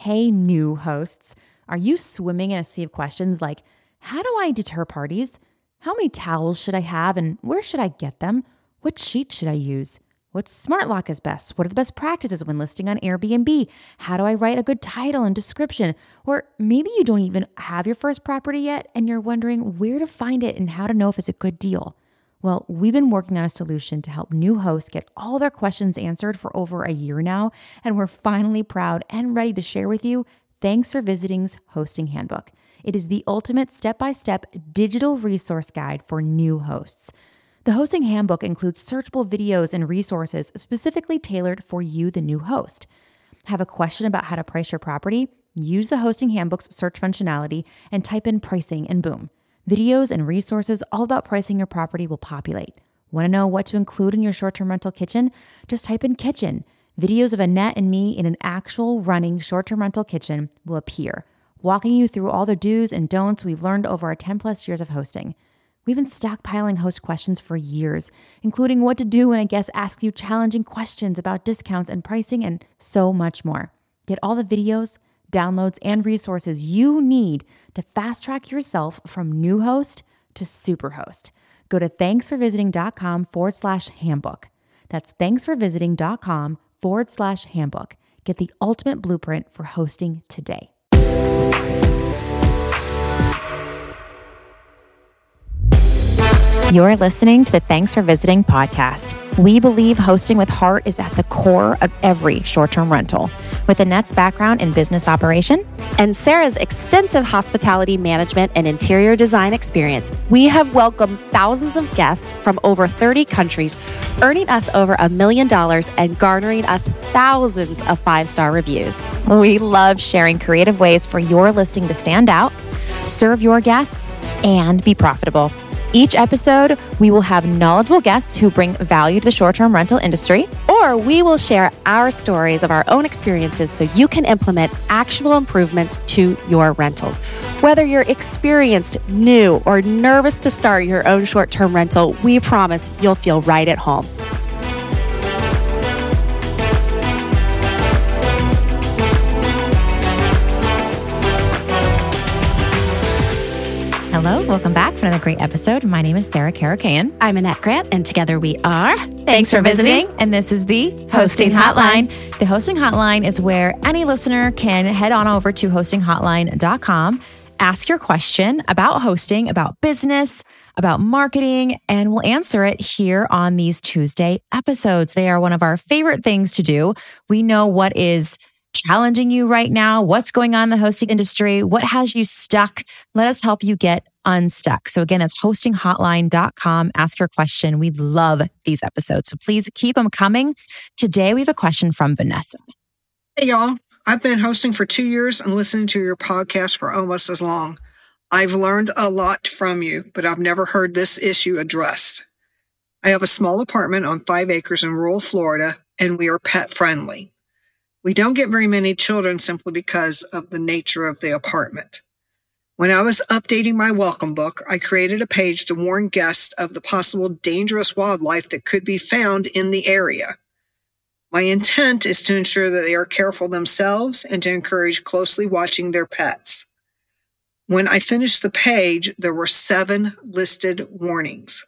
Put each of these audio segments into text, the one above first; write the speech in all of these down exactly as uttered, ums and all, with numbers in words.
Hey, new hosts. Are you swimming in a sea of questions like, how do I deter parties? How many towels should I have and where should I get them? What sheet should I use? What smart lock is best? What are the best practices when listing on Airbnb? How do I write a good title and description? Or maybe you don't even have your first property yet and you're wondering where to find it and how to know if it's a good deal. Well, we've been working on a solution to help new hosts get all their questions answered for over a year now, and we're finally proud and ready to share with you Thanks for Visiting's Hosting Handbook. It is the ultimate step-by-step digital resource guide for new hosts. The Hosting Handbook includes searchable videos and resources specifically tailored for you, the new host. Have a question about how to price your property? Use the Hosting Handbook's search functionality and type in pricing, and boom. Videos and resources all about pricing your property will populate. Want to know what to include in your short-term rental kitchen? Just type in kitchen. Videos of Annette and me in an actual running short-term rental kitchen will appear, walking you through all the do's and don'ts we've learned over our ten plus years of hosting. We've been stockpiling host questions for years, including what to do when a guest asks you challenging questions about discounts and pricing and so much more. Get all the videos, downloads, and resources you need to fast track yourself from new host to superhost. Go to thanksforvisiting.com forward slash handbook. That's thanksforvisiting.com forward slash handbook. Get the ultimate blueprint for hosting today. You're listening to the Thanks for Visiting podcast. We believe hosting with heart is at the core of every short-term rental. With Annette's background in business operation and Sarah's extensive hospitality management and interior design experience, we have welcomed thousands of guests from over thirty countries, earning us over a million dollars and garnering us thousands of five-star reviews. We love sharing creative ways for your listing to stand out, serve your guests, and be profitable. Each episode, we will have knowledgeable guests who bring value to the short-term rental industry. Or we will share our stories of our own experiences so you can implement actual improvements to your rentals. Whether you're experienced, new, or nervous to start your own short-term rental, we promise you'll feel right at home. Hello, welcome back for another great episode. My name is Sarah Karakayan. I'm Annette Grant, and together we are Thanks, Thanks for visiting. visiting. And this is the Hosting Hotline. Hotline. The Hosting Hotline is where any listener can head on over to hosting hotline dot com, ask your question about hosting, about business, about marketing, and we'll answer it here on these Tuesday episodes. They are one of our favorite things to do. We know what is challenging you right now, what's going on in the hosting industry, what has you stuck. Let us help you get unstuck. So again, that's hosting hotline dot com. Ask your question. We love these episodes, so please keep them coming. Today, we have a question from Vanessa. Hey, y'all. I've been hosting for two years and listening to your podcast for almost as long. I've learned a lot from you, but I've never heard this issue addressed. I have a small apartment on five acres in rural Florida, and we are pet friendly. We don't get very many children simply because of the nature of the apartment. When I was updating my welcome book, I created a page to warn guests of the possible dangerous wildlife that could be found in the area. My intent is to ensure that they are careful themselves and to encourage closely watching their pets. When I finished the page, there were seven listed warnings.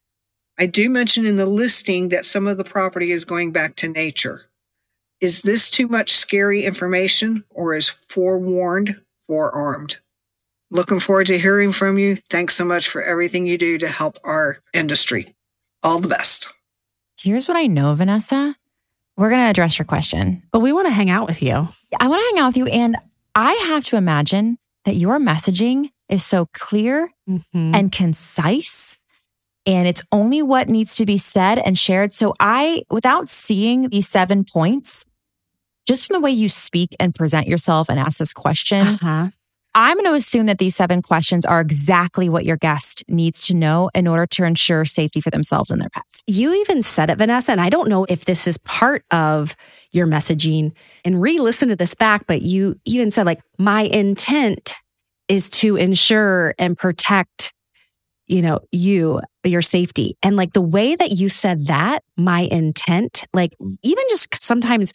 I do mention in the listing that some of the property is going back to nature. Is this too much scary information, or is forewarned forearmed? Looking forward to hearing from you. Thanks so much for everything you do to help our industry. All the best. Here's what I know, Vanessa. We're going to address your question. But we want to hang out with you. I want to hang out with you. And I have to imagine that your messaging is so clear mm-hmm. and concise. And it's only what needs to be said and shared. So I, without seeing these seven points, just from the way you speak and present yourself and ask this question, uh-huh. I'm going to assume that these seven questions are exactly what your guest needs to know in order to ensure safety for themselves and their pets. You even said it, Vanessa, and I don't know if this is part of your messaging, and re-listen to this back, but you even said, like, my intent is to ensure and protect, you know, you, your safety. And like the way that you said that, my intent, like even just sometimes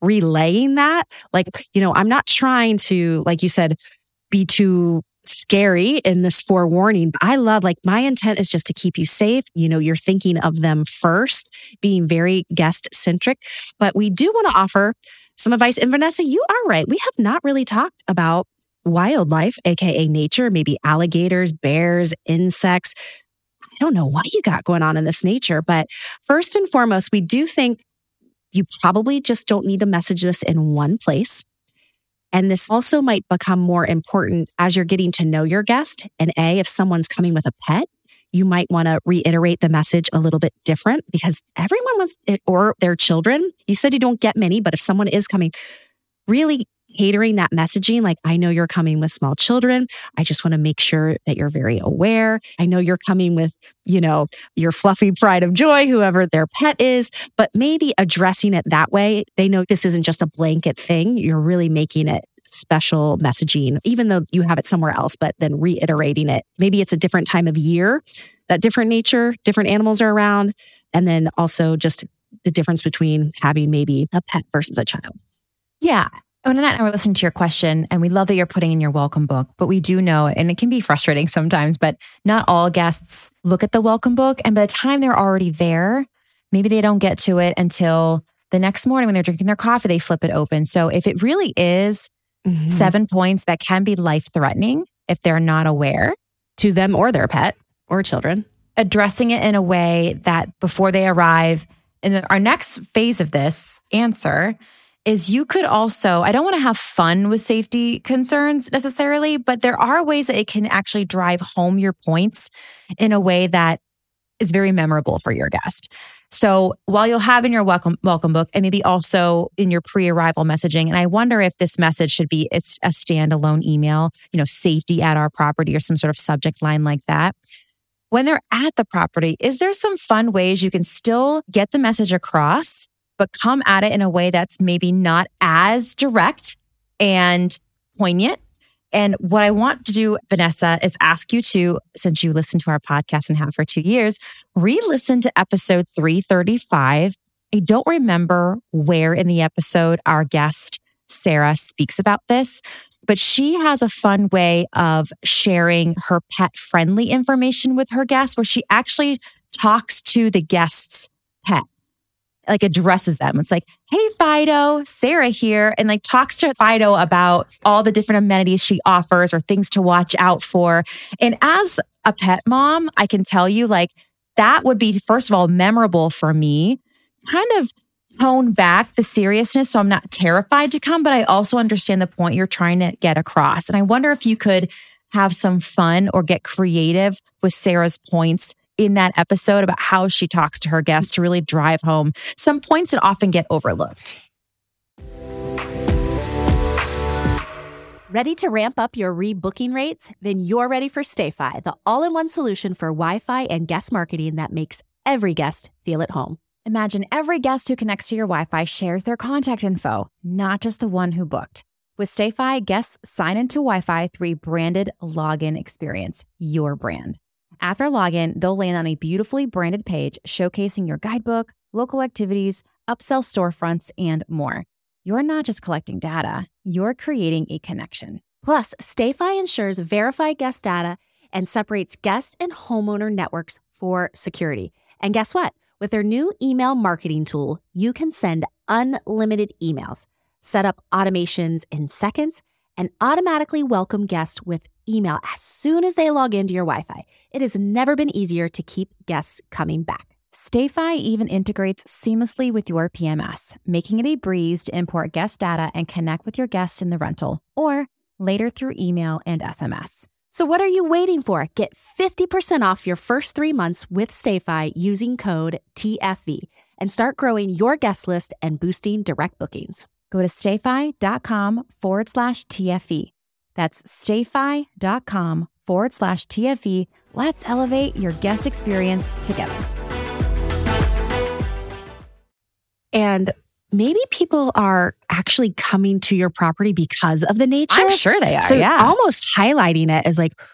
relaying that. Like, you know, I'm not trying to, like you said, be too scary in this forewarning. But I love, like, my intent is just to keep you safe. You know, you're thinking of them first, being very guest centric. But we do want to offer some advice. And Vanessa, you are right. We have not really talked about wildlife, A K A nature, maybe alligators, bears, insects. I don't know what you got going on in this nature. But first and foremost, we do think you probably just don't need to message this in one place. And this also might become more important as you're getting to know your guest. And A, if someone's coming with a pet, you might want to reiterate the message a little bit different because everyone wants, or their children. You said you don't get many, but if someone is coming, really catering that messaging, like, I know you're coming with small children. I just want to make sure that you're very aware. I know you're coming with, you know, your fluffy pride of joy, whoever their pet is, but maybe addressing it that way. They know this isn't just a blanket thing. You're really making it special messaging, even though you have it somewhere else, but then reiterating it. Maybe it's a different time of year, that different nature, different animals are around. And then also just the difference between having maybe a pet versus a child. Yeah. And Annette and I were listening to your question, and we love that you're putting in your welcome book, but we do know, and it can be frustrating sometimes, but not all guests look at the welcome book. And by the time they're already there, maybe they don't get to it until the next morning when they're drinking their coffee, they flip it open. So if it really is mm-hmm. seven points that can be life-threatening if they're not aware. To them or their pet or children. Addressing it in a way that before they arrive, and our next phase of this answer is you could also, I don't want to have fun with safety concerns necessarily, but there are ways that it can actually drive home your points in a way that is very memorable for your guest. So while you'll have in your welcome welcome book and maybe also in your pre-arrival messaging, and I wonder if this message should be it's a standalone email, you know, safety at our property or some sort of subject line like that. When they're at the property, is there some fun ways you can still get the message across, but come at it in a way that's maybe not as direct and poignant? And what I want to do, Vanessa, is ask you to, since you listened to our podcast and have for two years, re-listen to episode three thirty-five. I don't remember where in the episode our guest, Sarah, speaks about this, but she has a fun way of sharing her pet-friendly information with her guests where she actually talks to the guest's pet. Like addresses them. It's like, hey, Fido, Sarah here. And like talks to Fido about all the different amenities she offers or things to watch out for. And as a pet mom, I can tell you like that would be, first of all, memorable for me, kind of tone back the seriousness. So I'm not terrified to come, but I also understand the point you're trying to get across. And I wonder if you could have some fun or get creative with Sarah's points in that episode about how she talks to her guests to really drive home some points that often get overlooked. Ready to ramp up your rebooking rates? Then you're ready for StayFi, the all-in-one solution for Wi-Fi and guest marketing that makes every guest feel at home. Imagine every guest who connects to your Wi-Fi shares their contact info, not just the one who booked. With StayFi, guests sign into Wi-Fi through a branded login experience, your brand. After login, they'll land on a beautifully branded page showcasing your guidebook, local activities, upsell storefronts, and more. You're not just collecting data, you're creating a connection. Plus, StayFi ensures verified guest data and separates guest and homeowner networks for security. And guess what? With their new email marketing tool, you can send unlimited emails, set up automations in seconds, and automatically welcome guests with email as soon as they log into your Wi-Fi. It has never been easier to keep guests coming back. StayFi even integrates seamlessly with your P M S, making it a breeze to import guest data and connect with your guests in the rental, or later through email and S M S. So what are you waiting for? Get fifty percent off your first three months with StayFi using code T F V and start growing your guest list and boosting direct bookings. Go to stayfi.com forward slash TFE. That's stayfi.com forward slash TFE. Let's elevate your guest experience together. And maybe people are actually coming to your property because of the nature. I'm sure they are, so yeah. almost highlighting it as like,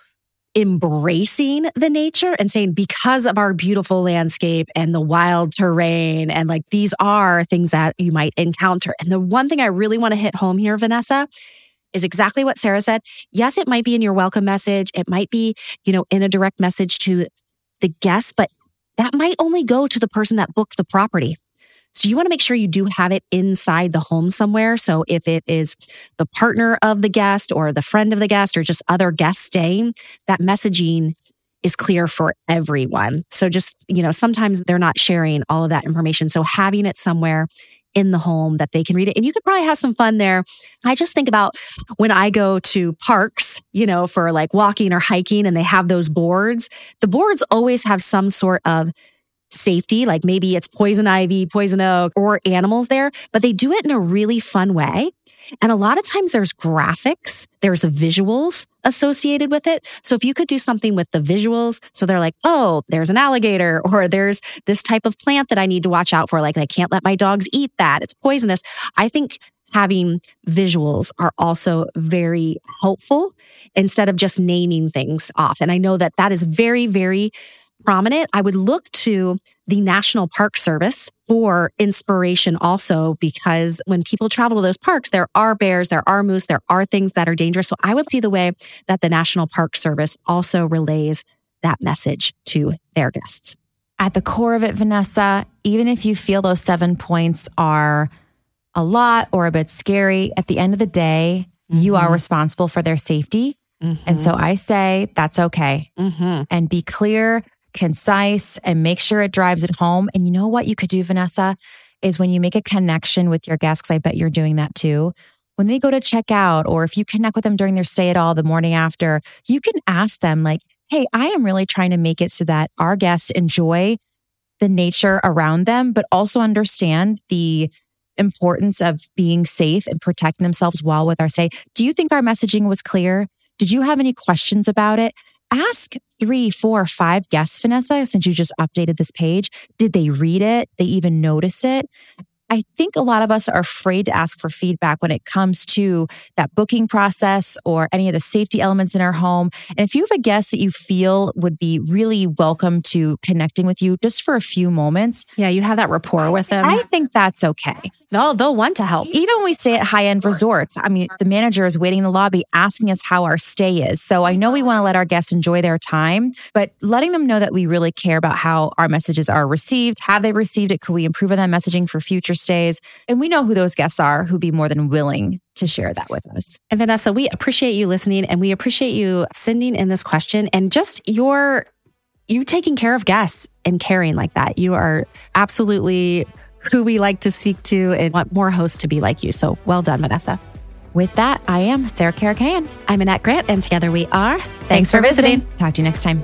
embracing the nature and saying, because of our beautiful landscape and the wild terrain, and like these are things that you might encounter. And the one thing I really want to hit home here, Vanessa, is exactly what Sarah said. Yes, it might be in your welcome message. It might be, you know, in a direct message to the guest, but that might only go to the person that booked the property. So you want to make sure you do have it inside the home somewhere. So if it is the partner of the guest or the friend of the guest or just other guests staying, that messaging is clear for everyone. So just, you know, sometimes they're not sharing all of that information. So having it somewhere in the home that they can read it. And you could probably have some fun there. I just think about when I go to parks, you know, for like walking or hiking, and they have those boards. The boards always have some sort of safety, like maybe it's poison ivy, poison oak, or animals there, but they do it in a really fun way. And a lot of times there's graphics, there's visuals associated with it. So if you could do something with the visuals, so they're like, oh, there's an alligator, or there's this type of plant that I need to watch out for. Like, I can't let my dogs eat that. It's poisonous. I think having visuals are also very helpful instead of just naming things off. And I know that that is very, very prominent. I would look to the National Park Service for inspiration also, because when people travel to those parks, there are bears, there are moose, there are things that are dangerous. So I would see the way that the National Park Service also relays that message to their guests. At the core of it, Vanessa, even if you feel those seven points are a lot or a bit scary, at the end of the day, mm-hmm. you are responsible for their safety. Mm-hmm. And so I say that's okay. Mm-hmm. And be clear, concise, and make sure it drives it home. And you know what you could do, Vanessa, is when you make a connection with your guests, because I bet you're doing that too. When they go to check out, or if you connect with them during their stay at all the morning after, you can ask them like, hey, I am really trying to make it so that our guests enjoy the nature around them, but also understand the importance of being safe and protecting themselves while with our stay. Do you think our messaging was clear? Did you have any questions about it? Ask three, four, five guests, Vanessa, since you just updated this page. Did they read it? They even notice it? I think a lot of us are afraid to ask for feedback when it comes to that booking process or any of the safety elements in our home. And if you have a guest that you feel would be really welcome to connecting with you just for a few moments. Yeah, you have that rapport with them. I think that's okay. They'll, they'll want to help. Even when we stay at high-end resorts, I mean, the manager is waiting in the lobby asking us how our stay is. So I know we want to let our guests enjoy their time, but letting them know that we really care about how our messages are received. Have they received it? Could we improve on that messaging for future stays? And we know who those guests are who'd be more than willing to share that with us. And Vanessa, we appreciate you listening, and we appreciate you sending in this question and just your, you taking care of guests and caring like that. You are absolutely who we like to speak to and want more hosts to be like you. So well done, Vanessa. With that, I am Sarah Karakayan. I'm Annette Grant, and together we are. Thanks, Thanks for, for visiting. visiting. Talk to you next time.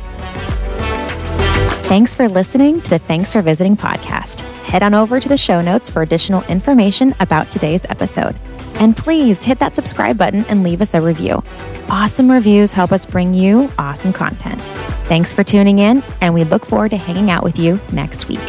Thanks for listening to the Thanks for Visiting podcast. Head on over to the show notes for additional information about today's episode. And please hit that subscribe button and leave us a review. Awesome reviews help us bring you awesome content. Thanks for tuning in, and we look forward to hanging out with you next week.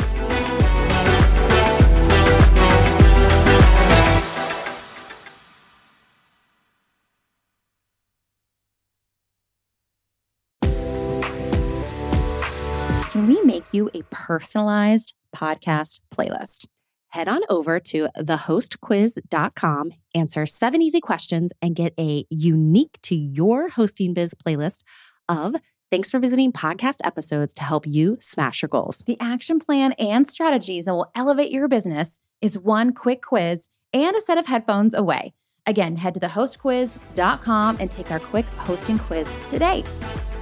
Can we make you a personalized podcast playlist? Head on over to the host quiz dot com, answer seven easy questions, and get a unique to your hosting biz playlist of Thanks for Visiting podcast episodes to help you smash your goals. The action plan and strategies that will elevate your business is one quick quiz and a set of headphones away. Again, head to the host quiz dot com and take our quick hosting quiz today.